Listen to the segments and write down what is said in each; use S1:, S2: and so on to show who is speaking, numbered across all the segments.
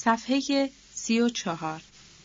S1: صفحه 34.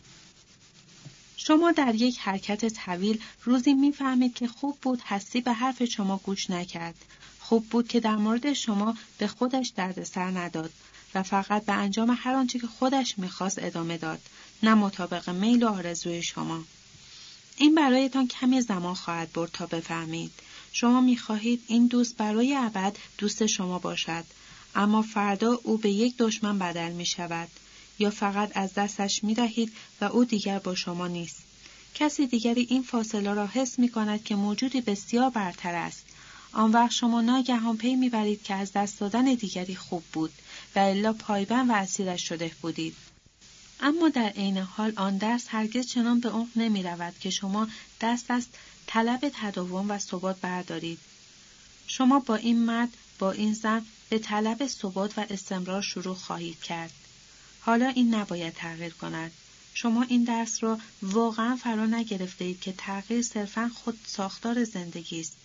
S1: شما در یک حرکت طویل روزی می‌فهمید که خوب بود هستی به حرف شما گوش نکرد. خوب بود که در مورد شما به خودش دردسر نداد و فقط به انجام هر آنچه که خودش می‌خواست ادامه داد، نه مطابق میل و آرزوی شما. این برایتان کمی زمان خواهد برد تا بفهمید. شما می‌خواهید این دوست برای ابد دوست شما باشد، اما فردا او به یک دشمن بدل می‌شود. یا فقط از دستش می‌دهید و او دیگر با شما نیست. کسی دیگری این فاصله را حس می‌کند که موجودی بسیار برتر است. آن وقت شما ناگهان پی می‌برید که از دست دادن دیگری خوب بود و الا پایبند و اسیرش شده بودید. اما در عین حال آن درس هرگز چنان به عمق نمی‌رود که شما دست از طلب تداوم و ثبات بردارید. شما با این مرد، با این زن به طلب ثبات و استمرار شروع خواهید کرد. حالا این نباید تغییر کند. شما این درس را واقعا فرا نگرفته اید که تغییر صرفاً خود ساختار زندگی است.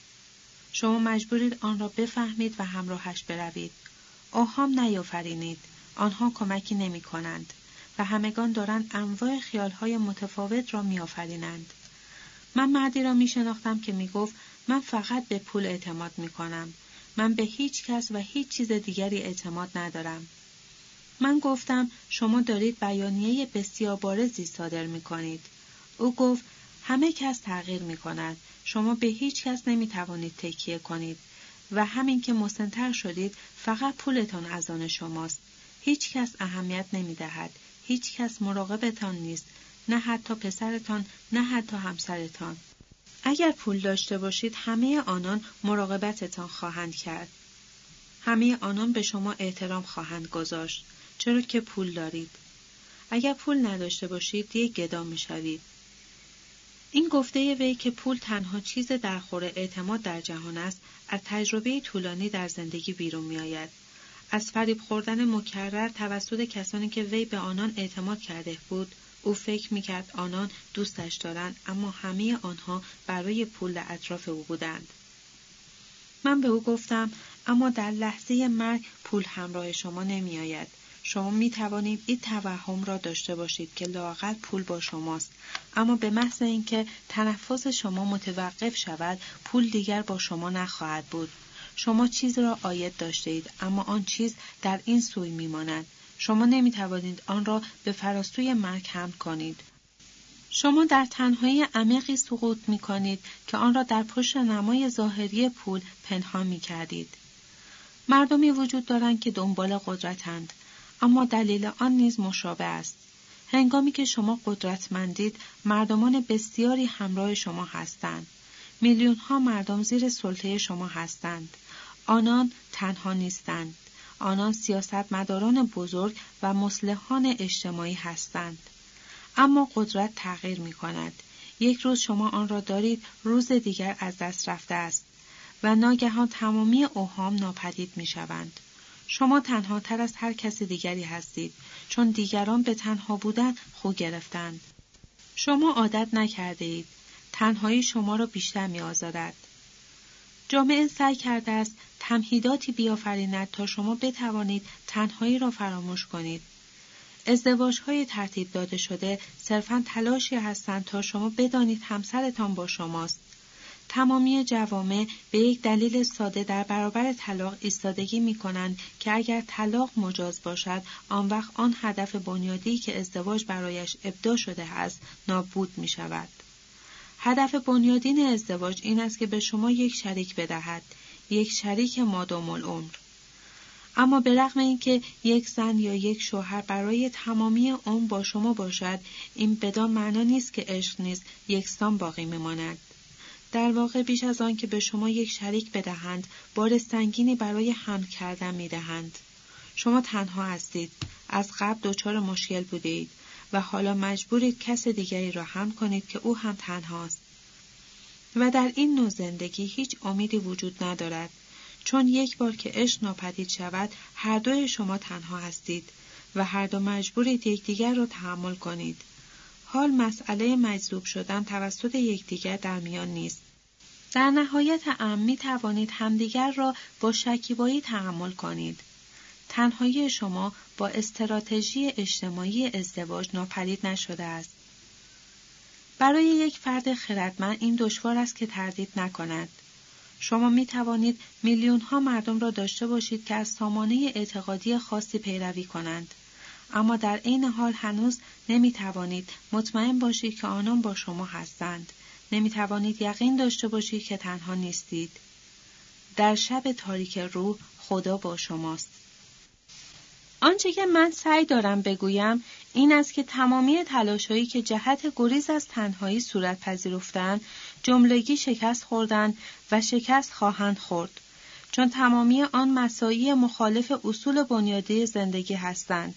S1: شما مجبورید آن را بفهمید و همراهش بروید. اوهام نیافرینید. آنها کمکی نمی کنند و همگان دارند انواع خیالهای متفاوت را می آفرینند. من مردی را می شناختم که می گفت من فقط به پول اعتماد می کنم. من به هیچ کس و هیچ چیز دیگری اعتماد ندارم. من گفتم شما دارید بیانیه بسیار بارزی صادر می کنید. او گفت همه کس تغییر می کند. شما به هیچ کس نمی توانید تکیه کنید و همین که مسن‌تر شدید فقط پولتان از آن شماست. هیچ کس اهمیت نمی دهد. هیچ کس مراقبتان نیست. نه حتی پسرتان، نه حتی همسرتان. اگر پول داشته باشید همه آنان مراقبتتان خواهند کرد. همه آنان به شما احترام خواهند گذاشت. چرا که پول دارید. اگر پول نداشته باشید یک گدا می‌شوید. این گفته وی که پول تنها چیز درخور اعتماد در جهان است، از تجربه طولانی در زندگی بیرون می‌آید. از فریب خوردن مکرر توسط کسانی که وی به آنان اعتماد کرده بود، او فکر می‌کرد آنان دوستش دارند، اما همه آنها برای پول در اطراف او بودند. من به او گفتم اما در لحظه مرگ پول همراه شما نمی‌آید. شما می توانید این توهم را داشته باشید که لااقل پول با شماست، اما به محض اینکه تنفس شما متوقف شود پول دیگر با شما نخواهد بود. شما چیز را عاید داشته اید، اما آن چیز در این سوی می ماند. شما نمی توانید آن را به فراسوی مرگ حمل کنید. شما در تنهایی عمیقی سقوط می کنید که آن را در پشت نمای ظاهری پول پنهان می کردید. مردمی وجود دارند که دنبال قدرتند، اما دلیل آن نیز مشابه است. هنگامی که شما قدرتمندید، مردمان بسیاری همراه شما هستند. میلیون‌ها مردم زیر سلطه شما هستند. آنان تنها نیستند. آنان سیاستمداران بزرگ و مصلحان اجتماعی هستند. اما قدرت تغییر می‌کند. یک روز شما آن را دارید، روز دیگر از دست رفته است و ناگهان تمامی اوهام ناپدید می‌شوند. شما تنها تر از هر کس دیگری هستید، چون دیگران به تنها بودن خو گرفتند. شما عادت نکرده اید. تنهایی شما را بیشتر می آزارد. جامعه سعی کرده است تمهیداتی بیافریند تا شما بتوانید تنهایی را فراموش کنید. ازدواج‌های ترتیب داده شده صرفاً تلاشی هستند تا شما بدانید همسرتان با شماست. تمامی جوامع به یک دلیل ساده در برابر طلاق ایستادگی می‌کنند که اگر طلاق مجاز باشد، آن وقت آن هدف بنیادی که ازدواج برایش ابداع شده است، نابود می‌شود. هدف بنیادین ازدواج این است که به شما یک شریک بدهد، یک شریک مادام العمر. اما به رغم اینکه یک زن یا یک شوهر برای تمامی عمر با شما باشد، این بدان معنا نیست که عشق نیز یکسان باقی می‌ماند. در واقع بیش از آن که به شما یک شریک بدهند، بار سنگینی برای حمل کردن می‌دهند. شما تنها هستید، از قبل دچار مشکل بودید و حالا مجبورید کس دیگری را حمل کنید که او هم تنهاست. و در این نوع زندگی هیچ امیدی وجود ندارد، چون یک بار که عشق ناپدید شود، هر دوی شما تنها هستید و هر دو مجبورید یکدیگر را تحمل کنید. حال مسئله مجذوب شدن توسط یکدیگر در میان نیست. در نهایت امر می توانید همدیگر را با شکیبایی تحمل کنید. تنهایی شما با استراتژی اجتماعی ازدواج ناپدید نشده است. برای یک فرد خردمند این دشوار است که تردید نکند. شما می توانید میلیون ها مردم را داشته باشید که از سامانه اعتقادی خاصی پیروی کنند، اما در عین حال هنوز نمی توانید مطمئن باشید که آنان با شما هستند. نمی توانید یقین داشته باشید که تنها نیستید. در شب تاریک روح خدا با شماست. آنچه که من سعی دارم بگویم این است که تمامی تلاش‌هایی که جهت گریز از تنهایی صورت پذیرفتند جملگی شکست خوردند و شکست خواهند خورد، چون تمامی آن مساعی مخالف اصول بنیادی زندگی هستند.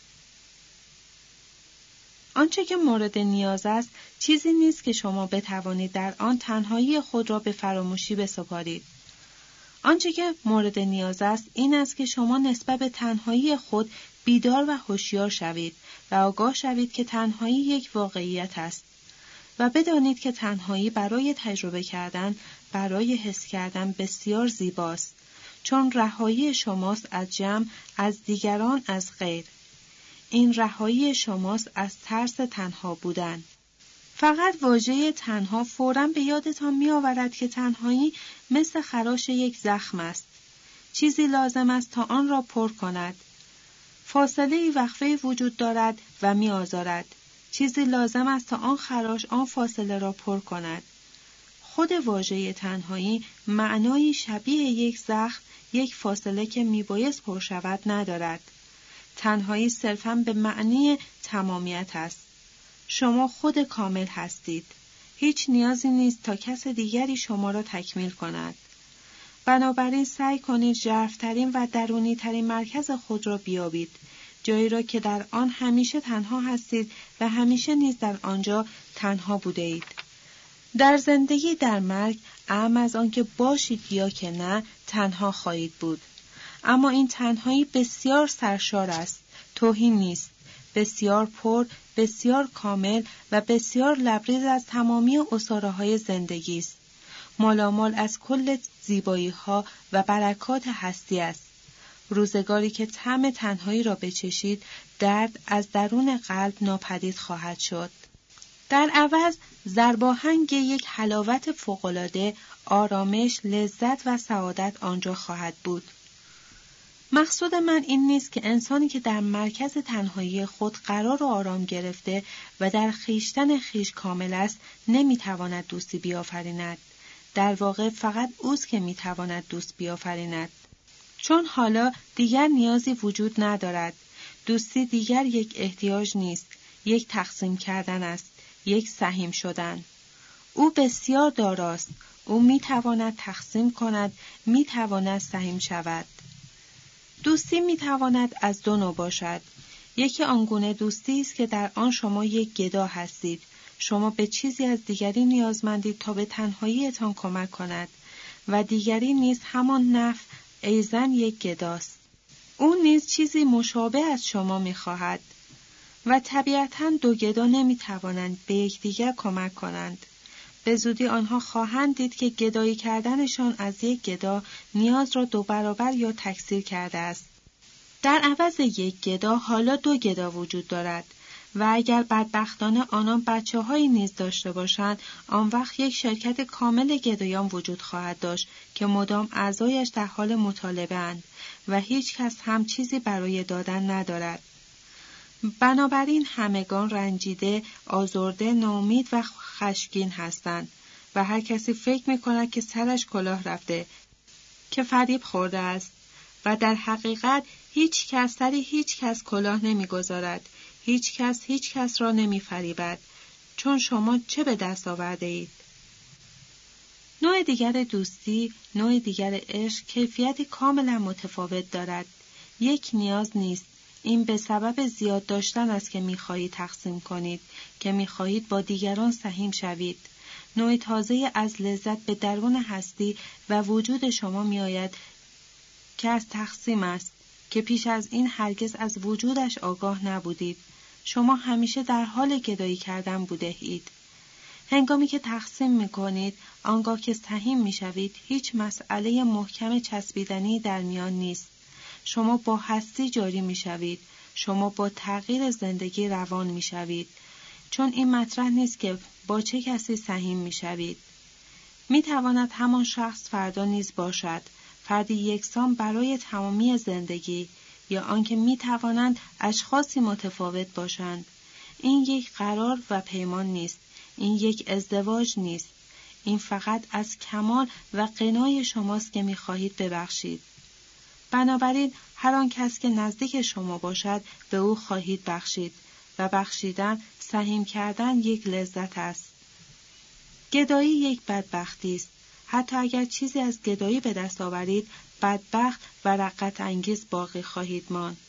S1: آنچه که مورد نیاز است چیزی نیست که شما بتوانید در آن تنهایی خود را به فراموشی بسپارید. آنچه که مورد نیاز است این است که شما نسبت به تنهایی خود بیدار و هوشیار شوید و آگاه شوید که تنهایی یک واقعیت است و بدانید که تنهایی برای تجربه کردن، برای حس کردن بسیار زیباست، چون رهایی شماست از جمع، از دیگران، از غیر. این رهایی شماست از ترس تنها بودن. فقط واژه تنها فوراً به یادتان می آورد که تنهایی مثل خراش یک زخم است. چیزی لازم است تا آن را پر کند. فاصله وقفه وجود دارد و می آزارد. چیزی لازم است تا آن خراش آن فاصله را پر کند. خود واژه تنهایی معنایی شبیه یک زخم، یک فاصله که می بایست پر شود ندارد. تنهایی صرفاً به معنی تمامیت است. شما خود کامل هستید. هیچ نیازی نیست تا کس دیگری شما را تکمیل کند. بنابراین سعی کنید ژرف‌ترین و درونی‌ترین مرکز خود را بیابید. جایی را که در آن همیشه تنها هستید و همیشه نیز در آنجا تنها بوده اید. در زندگی در مرگ، اعم از آن که باشید یا که نه، تنها خواهید بود. اما این تنهایی بسیار سرشار است. توهین نیست. بسیار پر، بسیار کامل و بسیار لبریز از تمامی اساره‌های زندگی است. مالامال از کل زیبایی‌ها و برکات هستی است. روزگاری که طعم تنهایی را بچشید، درد از درون قلب ناپدید خواهد شد. در عوض ضرباهنگ یک حلاوت فوق‌العاده، آرامش، لذت و سعادت آنجا خواهد بود. مقصود من این نیست که انسانی که در مرکز تنهایی خود قرار و آرام گرفته و در خویشتن خویش کامل است نمیتواند دوستی بیافریند. در واقع فقط اوست که میتواند دوست بیافریند. چون حالا دیگر نیازی وجود ندارد. دوستی دیگر یک احتیاج نیست، یک تقسیم کردن است، یک سهیم شدن. او بسیار داراست. او میتواند تقسیم کند، میتواند سهیم شود. دوستی میتواند از دو نوع باشد. یکی آنگونه دوستی است که در آن شما یک گدا هستید. شما به چیزی از دیگری نیازمندید تا به تنهاییتان کمک کند و دیگری نیز همان نفع ایزن یک گداست. او نیز چیزی مشابه از شما میخواهد و طبیعتاً دو گدا نمیتوانند به یکدیگر کمک کنند. به زودی آنها خواهند دید که گدایی کردنشان از یک گدا نیاز را 2 برابر یا تکثیر کرده است. در عوض یک گدا حالا 2 گدا وجود دارد و اگر بدبختانه آنان بچه‌هایی نیز داشته باشند، آن وقت یک شرکت کامل گدایان وجود خواهد داشت که مدام اعضایش در حال مطالبه اند و هیچ کس هم چیزی برای دادن ندارد. بنابراین همگان رنجیده، آزرده، ناامید و خشمگین هستند و هر کسی فکر می‌کند که سرش کلاه رفته، که فریب خورده است و در حقیقت هیچ کس کلاه نمی‌گذارد. هیچ کس را نمی‌فریبد، چون شما چه به دست آورده اید؟ نوع دیگر دوستی، نوع دیگر عشق کیفیتی کاملا متفاوت دارد. یک نیاز نیست. این به سبب زیاد داشتن است که می‌خواهید تقسیم کنید، که می‌خواهید با دیگران سهیم شوید. نوع تازه از لذت به درون هستی و وجود شما می‌آید که از تقسیم است، که پیش از این هرگز از وجودش آگاه نبودید. شما همیشه در حال گدایی کردن بوده اید. هنگامی که تقسیم می‌کنید، آنگاه که سهیم می‌شوید، هیچ مسئله محکم چسبیدنی در میان نیست. شما با هستی جاری می شوید. شما با تغییر زندگی روان می شوید. چون این مطرح نیست که با چه کسی سهیم می شوید. می تواند همان شخص فردا نیز باشد. فردی یکسان برای تمامی زندگی، یا آنکه می توانند اشخاصی متفاوت باشند. این یک قرار و پیمان نیست. این یک ازدواج نیست. این فقط از کمال و غنای شماست که می خواهید ببخشید. بنابراین هر آن کس که نزدیک شما باشد به او خواهید بخشید و بخشیدن، سهیم کردن یک لذت است. گدایی یک بدبختی است. حتی اگر چیزی از گدایی به دست آورید، بدبخت و رقت انگیز باقی خواهید ماند.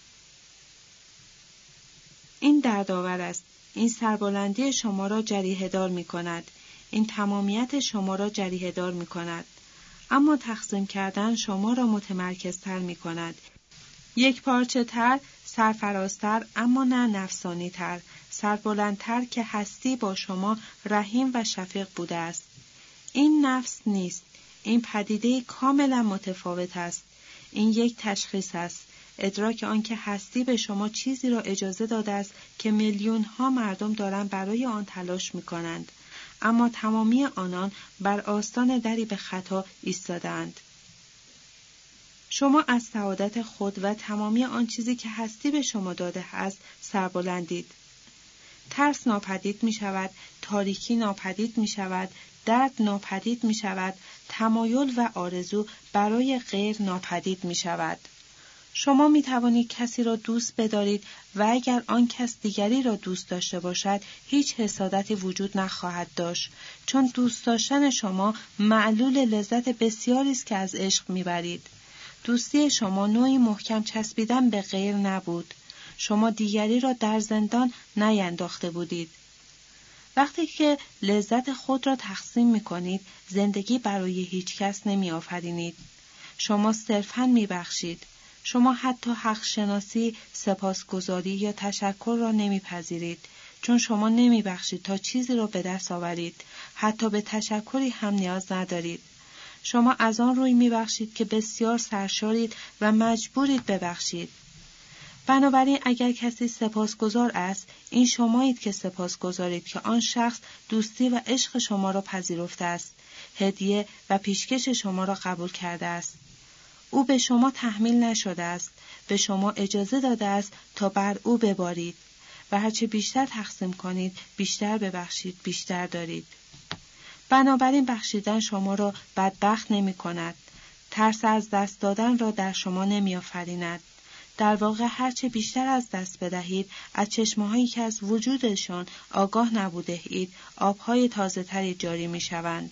S1: این دردآور است. این سربلندی شما را جریحه دار می کند. این تمامیت شما را جریحه دار می کند. اما تقسیم کردن شما را متمرکزتر می کند. یک پارچه تر، سرفرازتر، اما نه نفسانی تر، سربلندتر که هستی با شما رحیم و شفیق بوده است. این نفس نیست. این پدیده کاملا متفاوت است. این یک تشخیص است. ادراک آنکه هستی به شما چیزی را اجازه داده است که میلیون ها مردم دارند برای آن تلاش می کنند. اما تمامی آنان بر آستان دری به خطا ایستادند. شما از سعادت خود و تمامی آن چیزی که هستی به شما داده است سربلندید. ترس ناپدید می شود، تاریکی ناپدید می شود، درد ناپدید می شود، تمایل و آرزو برای غیر ناپدید می شود. شما می توانید کسی را دوست بدارید و اگر آن کس دیگری را دوست داشته باشد، هیچ حسادتی وجود نخواهد داشت، چون دوست داشتن شما معلول لذت بسیاری است که از عشق می برید. دوستی شما نوعی محکم چسبیدن به غیر نبود. شما دیگری را در زندان نینداخته بودید. وقتی که لذت خود را تقسیم می کنید، زندگی برای هیچ کس نمی آفرینید. شما صرفاً می بخشید. شما حتی حق شناسی، سپاسگزاری یا تشکر را نمی پذیرید، چون شما نمی بخشید تا چیزی را به دست آورید. حتی به تشکری هم نیاز ندارید. شما از آن روی می بخشید که بسیار سرشارید و مجبورید ببخشید. بنابراین اگر کسی سپاسگزار است، این شمایید که سپاسگزارید که آن شخص دوستی و عشق شما را پذیرفته است، هدیه و پیشکش شما را قبول کرده است. او به شما تحمیل نشده است، به شما اجازه داده است تا بر او ببارید و هرچه بیشتر تقسیم کنید، بیشتر ببخشید، بیشتر دارید. بنابراین بخشیدن شما را بدبخت نمی کند. ترس از دست دادن را در شما نمی آفریند. در واقع هرچه بیشتر از دست بدهید، از چشمه‌هایی که از وجودشان آگاه نبوده اید، آبهای تازه تری جاری می شوند.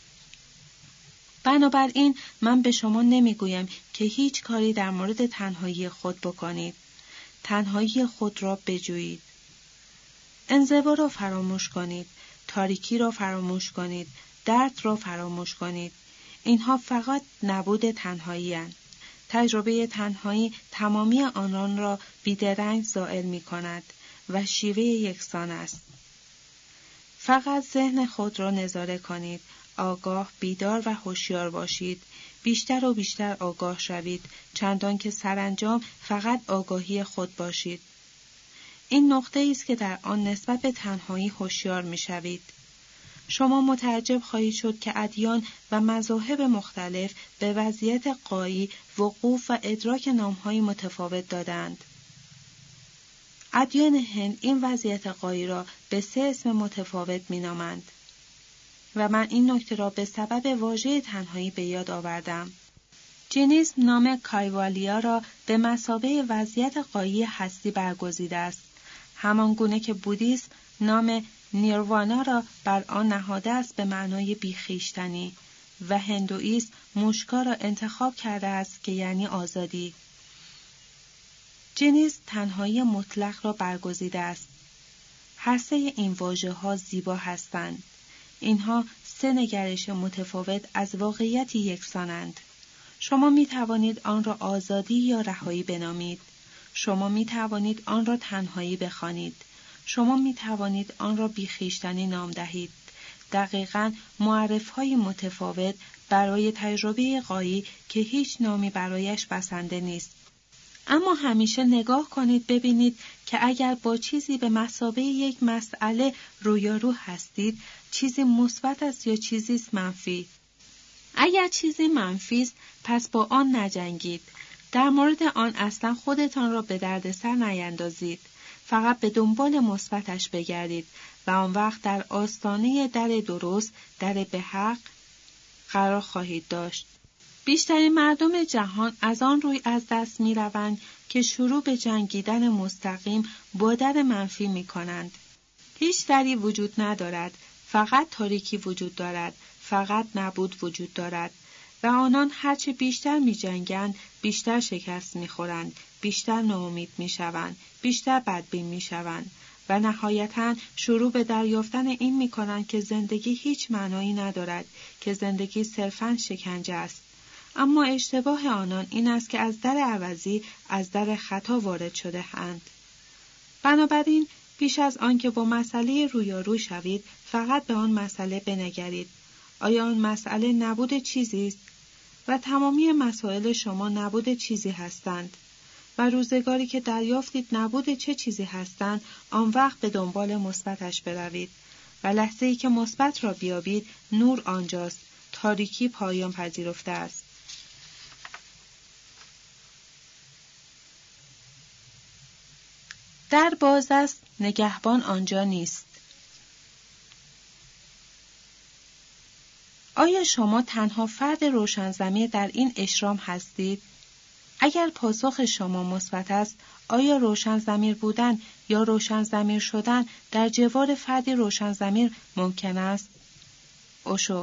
S1: بنابراین من به شما نمی گویم که هیچ کاری در مورد تنهایی خود بکنید. تنهایی خود را بجویید. انزوا را فراموش کنید. تاریکی را فراموش کنید. درد را فراموش کنید. اینها فقط نبود تنهایی اند. تجربه تنهایی تمامی آنان را بیدرنگ زائل می کند و شیوه یکسان است. فقط ذهن خود را نظاره کنید. آگاه، بیدار و هوشیار باشید. بیشتر و بیشتر آگاه شوید، چندان که سرانجام فقط آگاهی خود باشید. این نقطه است که در آن نسبت به تنهایی هوشیار می شوید. شما متعجب خواهید شد که ادیان و مذاهب مختلف به وضعیت غایی وقوف و ادراک نام‌های متفاوت دادند. ادیان هند این وضعیت غایی را به 3 اسم متفاوت می‌نامند و من این نکته را به سبب واژه تنهایی به یاد آوردم. جینیسم نام کایوالیا را به مثابه وضعیت غایی هستی برگزیده است، همان گونه که بودیسم نام نیروانا را بر آن نهاده است به معنای بیخیشتنی و هندوئیسم موشکا را انتخاب کرده است که یعنی آزادی. جینیسم تنهایی مطلق را برگزیده است. هر 3 این واژه‌ها زیبا هستند. اینها 3 نگرش متفاوت از واقعیت یکسانند. شما می توانید آن را آزادی یا رهایی بنامید. شما می توانید آن را تنهایی بخوانید. شما می توانید آن را بیخیشتنی نام دهید. دقیقاً معرف‌های متفاوت برای تجربه غایی که هیچ نامی برایش بسنده نیست. اما همیشه نگاه کنید ببینید که اگر با چیزی به مثابه یک مسئله رویارو هستید، چیزی مثبت است یا چیزی منفی. اگر چیزی منفی است، پس با آن نجنگید. در مورد آن اصلا خودتان را به دردسر نیندازید. فقط به دنبال مثبتش بگردید و آن وقت در آستانه در درست، در به حق قرار خواهید داشت. بیشترین مردم جهان از آن روی از دست می روند که شروع به جنگیدن مستقیم با در منفی می کنند. هیچ دری وجود ندارد، فقط تاریکی وجود دارد، فقط نبود وجود دارد و آنان هرچه بیشتر می جنگند، بیشتر شکست می خورند، بیشتر ناامید می شوند، بیشتر بدبین می شوند و نهایتاً شروع به دریافتن این می کنند که زندگی هیچ معنایی ندارد، که زندگی صرفاً شکنجه است. اما اشتباه آنان این است که از در عوضی از در خطا وارد شده اند. بنابراین پیش از آن که با مسئله رویارو شوید، فقط به آن مسئله بنگرید. آیا آن مسئله نبود چیزی است؟ و تمامی مسائل شما نبود چیزی هستند. و روزگاری که دریافتید نبود چه چیزی هستند، آن وقت به دنبال مثبتش بروید. و لحظه‌ای که مثبت را بیابید، نور آنجاست، تاریکی پایان پذیرفته است. در باز است، نگهبان آنجا نیست. آیا شما تنها فرد روشنضمیر در این اشرام هستید؟ اگر پاسخ شما مثبت است، آیا روشنضمیر بودن یا روشنضمیر شدن در جوار فردی روشنضمیر ممکن است؟ اوشو: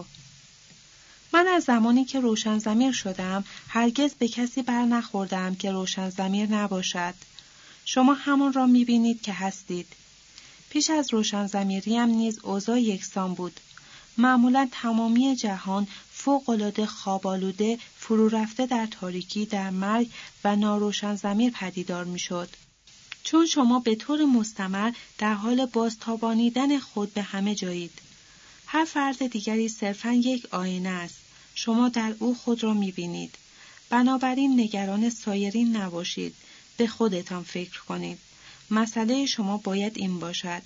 S1: من از زمانی که روشنضمیر شدم هرگز به کسی بر نخوردم که روشنضمیر نباشد. شما همان را می‌بینید که هستید. پیش از روشنضمیریم نیز اوضاع یکسان بود. معمولاً تمامی جهان فوق‌العاده خواب‌آلوده، فرو رفته در تاریکی، در مرگ و ناروشنضمیر پدیدار می‌شد. چون شما به طور مستمر در حال بازتابانیدن خود به همه جایید. هر فرد دیگری صرفاً یک آینه است. شما در او خود را می‌بینید. بنابراین نگران سایرین نباشید. به خودتان فکر کنید. مسئله شما باید این باشد.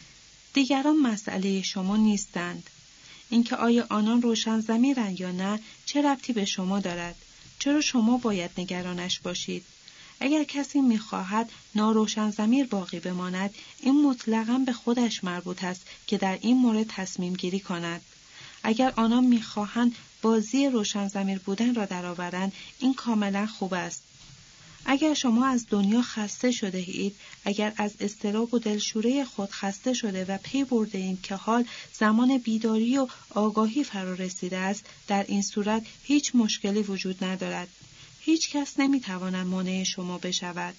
S1: دیگران مسئله شما نیستند. اینکه آیا آنان روشنضمیرند یا نه چه ربطی به شما دارد؟ چرا شما باید نگرانش باشید؟ اگر کسی می‌خواهد ناروشنضمیر باقی بماند، این مطلقاً به خودش مربوط است که در این مورد تصمیم گیری کند. اگر آنان می‌خواهند بازی روشنضمیر بودن را درآورند، این کاملاً خوب است. اگر شما از دنیا خسته شده اید، اگر از اضطراب و دلشوره خود خسته شده و پی برده اید که حال زمان بیداری و آگاهی فرا رسیده است، در این صورت هیچ مشکلی وجود ندارد. هیچ کس نمیتواند مانع شما بشود.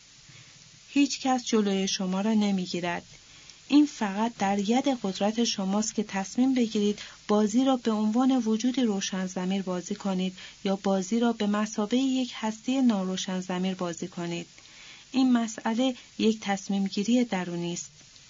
S1: هیچ کس جلوی شما را نمیگیرد. این فقط در ید قدرت شماست که تصمیم بگیرید بازی را به عنوان وجودی روشنضمیر بازی کنید یا بازی را به مثابه یک هستی ناروشنضمیر بازی کنید. این مسئله یک تصمیم گیری درونی است.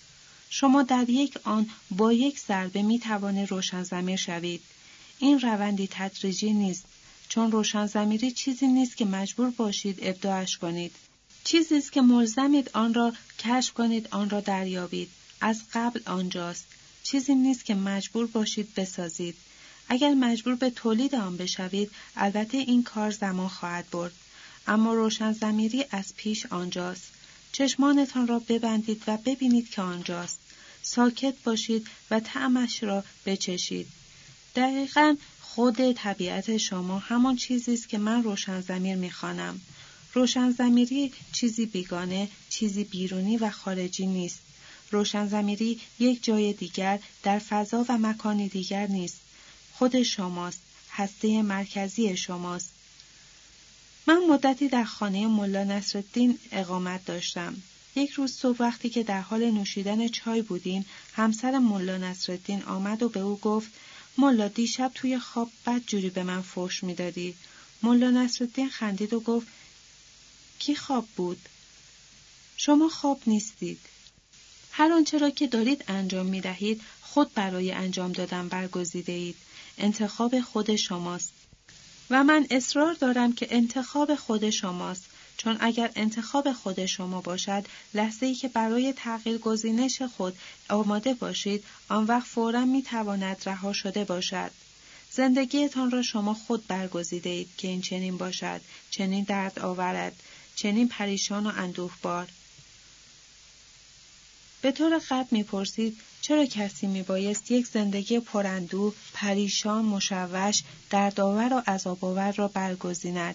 S1: شما در یک آن با یک ضربه می توانید روشنضمیر شوید. این روندی تدریجی نیست، چون روشنضمیری چیزی نیست که مجبور باشید ابداعش کنید. چیزی است که ملزمید آن را کشف کنید، آن را دریابید. از قبل آنجاست. چیزی نیست که مجبور باشید بسازید. اگر مجبور به تولید آن بشوید، البته این کار زمان خواهد برد. اما روشنضمیری از پیش آنجاست. چشمانتان را ببندید و ببینید که آنجاست. ساکت باشید و طعمش را بچشید. دقیقاً خود طبیعت شما همان چیزی است که من روشنضمیر می‌خوانم. روشنضمیری چیزی بیگانه، چیزی بیرونی و خارجی نیست. روشنضمیری یک جای دیگر در فضا و مکانی دیگر نیست. خود شماست، هسته مرکزی شماست. من مدتی در خانه ملا نصرالدین اقامت داشتم. یک روز صبح وقتی که در حال نوشیدن چای بودیم، همسر ملا نصرالدین آمد و به او گفت: ملا، دیشب توی خواب بدجوری به من فحش می‌دادی. ملا نصرالدین خندید و گفت: کی خواب بود؟ شما خواب نیستید. هر آنچه را که دارید انجام می دهید خود برای انجام دادن برگزیده اید. انتخاب خود شماست. و من اصرار دارم که انتخاب خود شماست، چون اگر انتخاب خود شما باشد، لحظه‌ای که برای تغییر گزینش خود آماده باشید، آن وقت فوراً می‌تواند رها شده باشد. زندگیتان را شما خود برگزیده اید که این چنین باشد، چنین درد آورد، چنین پریشان و اندوهبار. به طور قطع می‌پرسید چرا کسی می‌بایست یک زندگی پراندوه، پریشان، مشوش، دردآور و عذاب‌آور را برگزیند؟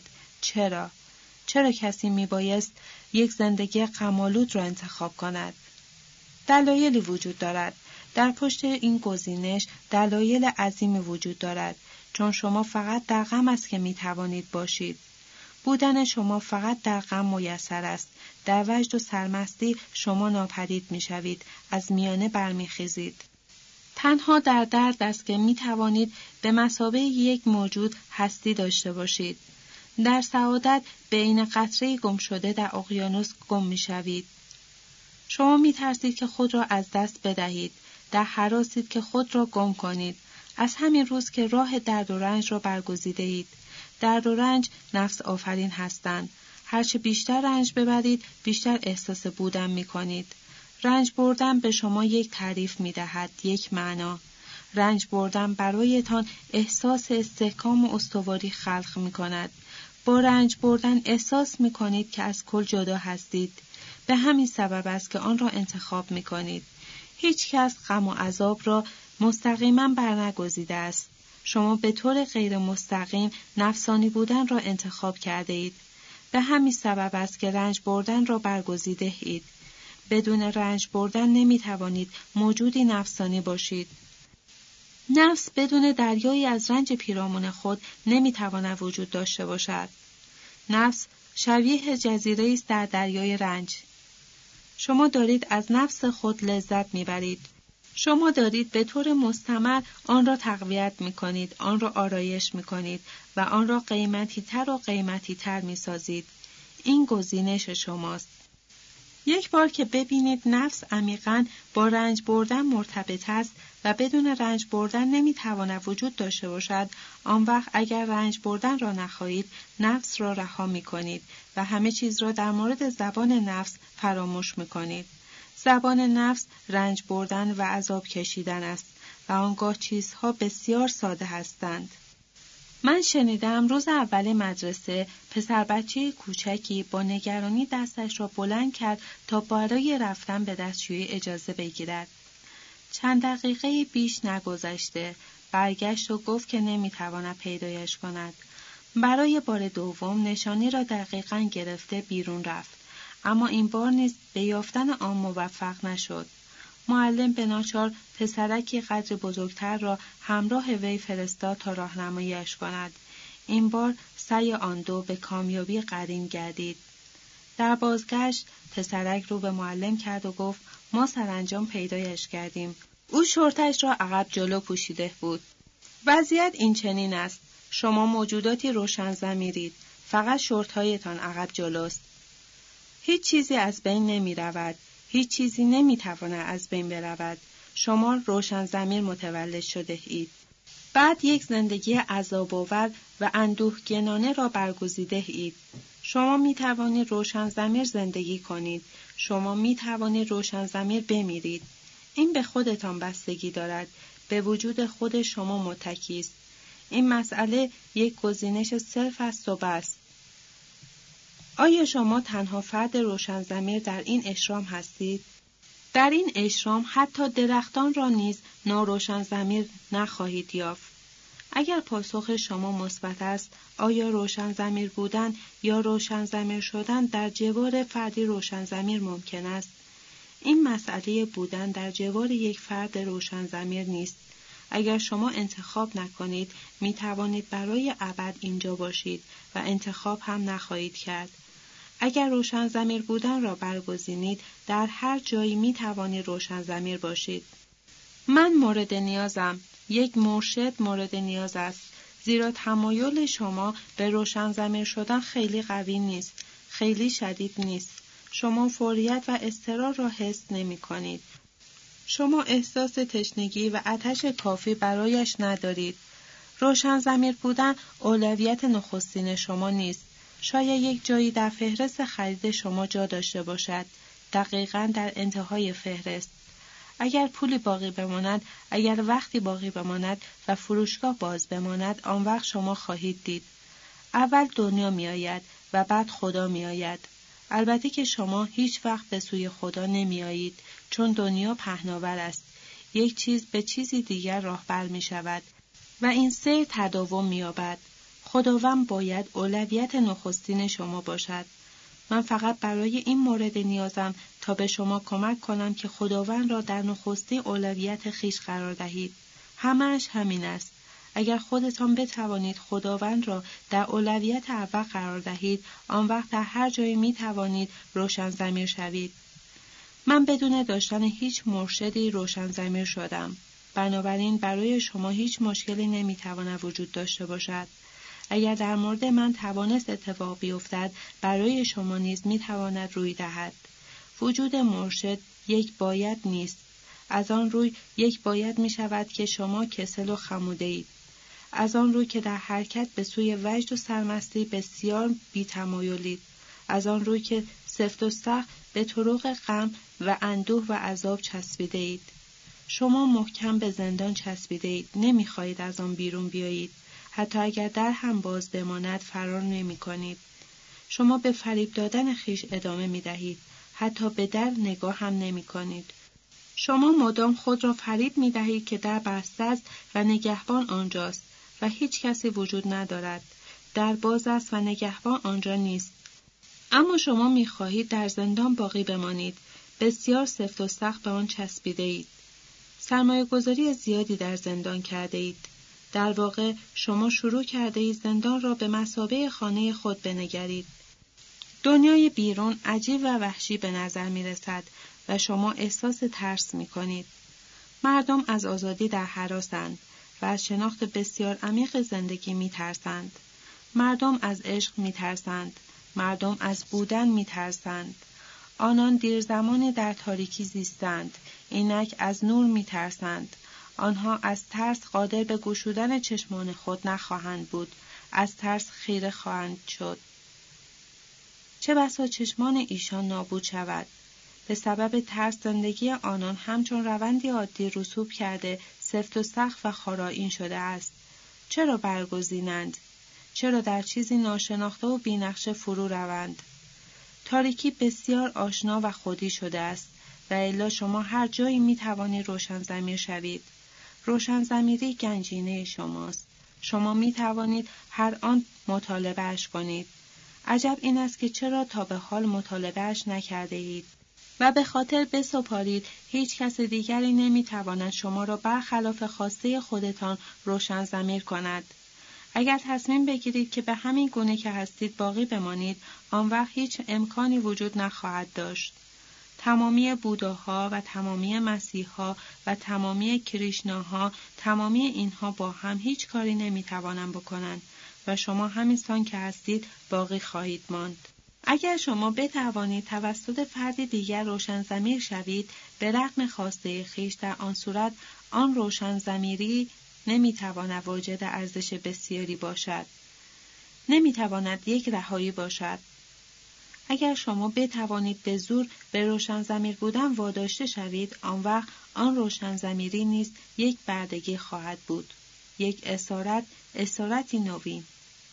S1: چرا کسی می‌بایست یک زندگی غم‌آلود را انتخاب کند؟ دلایلی وجود دارد. در پشت این گزینش دلایل عظیمی وجود دارد، چون شما فقط در غم است که می‌توانید باشید. بودن شما فقط در غم میسر است. در وجد و سرمستی شما ناپدید می‌شوید، از میانه برمیخیزید. تنها در درد است که می‌توانید به مثابه یک موجود هستی داشته باشید. در سعادت به عین قطره‌ای گم شده در اقیانوس گم می‌شوید. شما می‌ترسید که خود را از دست بدهید، در هراسید که خود را گم کنید. از همین روز که راه درد و رنج را برگزیده اید. درد و رنج نفس آفرین هستند. هرچه بیشتر رنج ببرید، بیشتر احساس بودن می‌کنید. رنج بردن به شما یک تعریف می‌دهد، یک معنا. رنج بردن برایتان احساس استحکام و استواری خلق می‌کند. با رنج بردن احساس می‌کنید که از کل جدا هستید. به همین سبب است که آن را انتخاب می‌کنید. هیچ کس غم و عذاب را مستقیما برنگزیده است. شما به طور غیر مستقیم نفسانی بودن را انتخاب کرده اید. به همین سبب است که رنج بردن را برگزیده اید. بدون رنج بردن نمی توانید موجودی نفسانی باشید. نفس بدون دریایی از رنج پیرامون خود نمی تواند وجود داشته باشد. نفس شبیه جزیره است در دریای رنج. شما دارید از نفس خود لذت می برید. شما دارید به طور مستمر آن را تقویت می کنید، آن را آرایش می کنید و آن را قیمتی تر و قیمتی تر می سازید. این گزینش شماست. یک بار که ببینید نفس عمیقاً با رنج بردن مرتبط است و بدون رنج بردن نمی تواند وجود داشته باشد، آن وقت اگر رنج بردن را نخواهید، نفس را رها می کنید و همه چیز را در مورد زبان نفس فراموش می کنید. زبان نفس رنج بردن و عذاب کشیدن است و آنگاه چیزها بسیار ساده هستند. من شنیدم روز اول مدرسه پسر بچه کوچکی با نگرانی دستش را بلند کرد تا برای رفتن به دستشویی اجازه بگیرد. چند دقیقه بیش نگذشته برگشت و گفت که نمیتواند پیدایش کند. برای بار دوم نشانی را دقیقاً گرفته بیرون رفت، اما این بار نیز به یافتن آن موفق نشد. معلم به ناچار پسرکی قدر بزرگتر را همراه وی فرستاد تا راهنماییش کند. این بار سعی آن دو به کامیابی قرین گردید. در بازگشت پسرک رو به معلم کرد و گفت ما سرانجام پیدایش کردیم. او شورتش را عقب جلو پوشیده بود. وضعیت این چنین است. شما موجوداتی روشن ضمیرید. فقط شورتهایتان عقب جلوست. هیچ چیزی از بین نمی رود. هیچ چیزی نمی تواند از بین برود. شما روشن ضمیر متولد شده اید. بعد یک زندگی عذاب‌آور و اندوهگنانه را برگزیده اید. شما می توانید روشن ضمیر زندگی کنید. شما می توانید روشن ضمیر بمیرید. این به خودتان بستگی دارد. به وجود خود شما متکی است. این مسئله یک گزینش صرف است و بس. آیا شما تنها فرد روشن ضمیر در این اشرام هستید؟ در این اشرام حتی درختان را نیز ناروشن ضمیر نخواهید یافت. اگر پاسخ شما مثبت است، آیا روشن ضمیر بودن یا روشن ضمیر شدن در جوار فردی روشن ضمیر ممکن است؟ این مسئله بودن در جوار یک فرد روشن ضمیر نیست. اگر شما انتخاب نکنید، می توانید برای ابد اینجا باشید و انتخاب هم نخواهید کرد. اگر روشن ضمیر بودن را برگزینید، در هر جایی می توانید روشن ضمیر باشید. من مورد نیازم. یک مرشد مورد نیاز است. زیرا تمایل شما به روشن ضمیر شدن خیلی قوی نیست. خیلی شدید نیست. شما فوریت و اضطرار را حس نمی کنید. شما احساس تشنگی و آتش کافی برایش ندارید. روشن ضمیر بودن اولویت نخستین شما نیست. شاید یک جایی در فهرست خرید شما جا داشته باشد، دقیقاً در انتهای فهرست. اگر پولی باقی بماند، اگر وقتی باقی بماند و فروشگاه باز بماند، آن وقت شما خواهید دید. اول دنیا می آید و بعد خدا می آید. البته که شما هیچ وقت به سوی خدا نمی آیید، چون دنیا پهناور است. یک چیز به چیزی دیگر راهبر می شود و این سیر تداوم می یابد. خداوند باید اولویت نخستین شما باشد. من فقط برای این مورد نیازم تا به شما کمک کنم که خداوند را در نخستین اولویت خویش قرار دهید. همه‌اش همین است. اگر خودتان بتوانید خداوند را در اولویت اول قرار دهید، آن وقت در هر جایی می توانید روشن ضمیر شوید. من بدون داشتن هیچ مرشدی روشن ضمیر شدم. بنابراین برای شما هیچ مشکلی نمی تواند وجود داشته باشد. اگر در مورد من توانست اتفاق بیفتد، برای شما نیز می تواند روی دهد. وجود مرشد یک باید نیست. از آن روی یک باید می شود که شما کسل و خموده اید. از آن روی که در حرکت به سوی وجد و سرمستی بسیار بی‌تمایلید. از آن روی که سفت و سخت به طرق غم و اندوه و عذاب چسبیده اید. شما محکم به زندان چسبیده اید. نمی خواهید از آن بیرون بیایید. حتی اگر در هم باز بماند فرار نمی کنید. شما به فریب دادن خیش ادامه می دهید. حتی به در نگاه هم نمی کنید. شما مدام خود را فریب می دهید که در بسته است و نگهبان آنجاست و هیچ کسی وجود ندارد. در باز است و نگهبان آنجا نیست. اما شما می خواهید در زندان باقی بمانید. بسیار سفت و سخت به آن چسبیده اید. سرمایه گذاری زیادی در زندان کرده اید. در واقع شما شروع کرده اید زندان را به مثابه خانه خود بنگرید. دنیای بیرون عجیب و وحشی به نظر می رسد و شما احساس ترس می کنید. مردم از آزادی در هراسند و از شناخت بسیار عمیق زندگی می ترسند. مردم از عشق می ترسند. مردم از بودن می ترسند. آنان دیر زمانی در تاریکی زیستند. اینک از نور می ترسند. آنها از ترس قادر به گشودن چشمان خود نخواهند بود. از ترس خیره خواهند شد. چه بسا چشمان ایشان نابود شود. به سبب ترس زندگی آنان همچون روندی عادی رسوب کرده، سفت و سخت و خارائین شده است. چرا برگزینند؟ چرا در چیزی ناشناخته و بی‌نقشه فرو روند؟ تاریکی بسیار آشنا و خودی شده است و الا شما هر جایی می توانید روشن ضمیر شوید. روشن ضمیری گنجینه شماست. شما می توانید هر آن مطالبه‌اش کنید. عجب این است که چرا تا به حال مطالبه‌اش نکرده اید و به خاطر بسپارید هیچ کس دیگری نمی تواند شما را برخلاف خواسته خودتان روشن ضمیر کند. اگر تصمیم بگیرید که به همین گونه که هستید باقی بمانید، آن وقت هیچ امکانی وجود نخواهد داشت. تمامی بوداها و تمامی مسیحا و تمامی کریشناها، تمامی اینها با هم هیچ کاری نمیتوانند بکنند و شما همینسان که هستید باقی خواهید ماند. اگر شما بتوانید توسط فردی دیگر روشن ضمیر شوید، به رغم خواسته خویش، در آن صورت آن روشن ضمیری نمیتواند واجد ارزش بسیاری باشد. نمیتواند یک رهایی باشد. اگر شما بتوانید به زور به روشن ضمیر بودن واداشته شوید، آن وقت آن روشن ضمیری نیز یک بردگی خواهد بود. یک اسارتی نوین.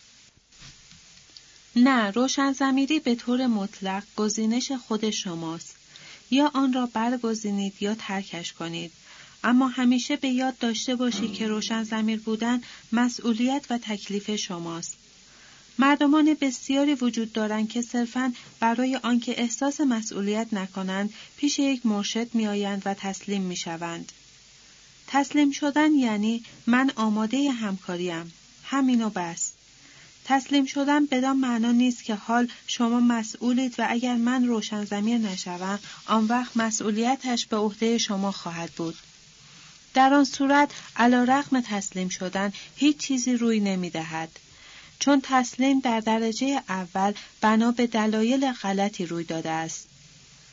S1: نه، روشن ضمیری به طور مطلق گزینش خود شماست. یا آن را برگزینید یا ترکش کنید. اما همیشه به یاد داشته باشید که روشن ضمیر بودن مسئولیت و تکلیف شماست. مردمان بسیاری وجود دارند که صرفاً برای آنکه احساس مسئولیت نکنند پیش یک مرشد می‌آیند و تسلیم می‌شوند. تسلیم شدن یعنی من آماده همکاریم. همین و بس. تسلیم شدن بدان معنا نیست که حال شما مسئولید و اگر من روشن ضمیر نشوم، آن وقت مسئولیتش به عهده شما خواهد بود. در آن صورت علی رغم تسلیم شدن هیچ چیزی روی نمی‌دهد. چون تسلیم در درجه اول بنا به دلایل غلطی روی داده است.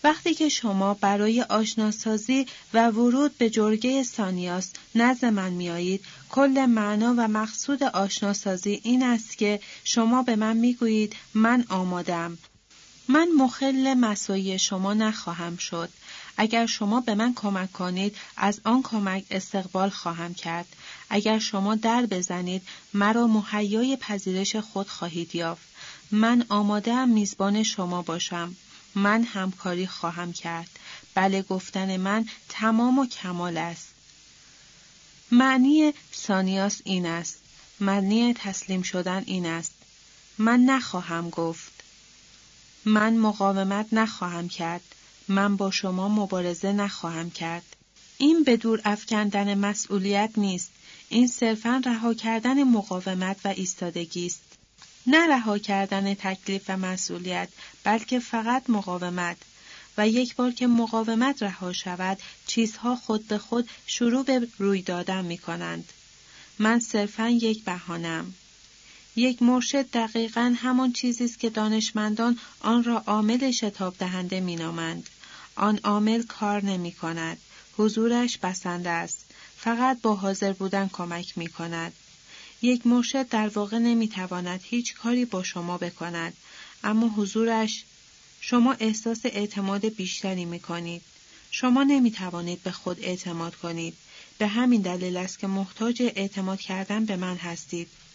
S1: وقتی که شما برای آشناسازی و ورود به جرگه سانیاس نزد من میایید، کل معنا و مقصود آشناسازی این است که شما به من میگویید من آمادم. من مخل مساعی شما نخواهم شد. اگر شما به من کمک کنید، از آن کمک استقبال خواهم کرد. اگر شما در بزنید، مرا مهیای پذیرش خود خواهید یافت. من آماده‌ام میزبان شما باشم. من همکاری خواهم کرد. بله گفتن من تمام و کمال است. معنی سانیاس این است. معنی تسلیم شدن این است. من نخواهم گفت. من مقاومت نخواهم کرد. من با شما مبارزه نخواهم کرد. این به دور افکندن مسئولیت نیست. این صرفاً رها کردن مقاومت و ایستادگی است. نه رها کردن تکلیف و مسئولیت، بلکه فقط مقاومت. و یک بار که مقاومت رها شود، چیزها خود به خود شروع به روی دادن می کنند. من صرفاً یک بهانه‌ام. یک مرشد دقیقاً همان چیزی است که دانشمندان آن را عامل شتاب دهنده می‌نامند. آن عامل کار نمی‌کند. حضورش بسنده است. فقط با حاضر بودن کمک می‌کند. یک مرشد در واقع نمی‌تواند هیچ کاری با شما بکند، اما حضورش شما احساس اعتماد بیشتری می‌کنید. شما نمی‌توانید به خود اعتماد کنید. به همین دلیل است که محتاج اعتماد کردن به من هستید.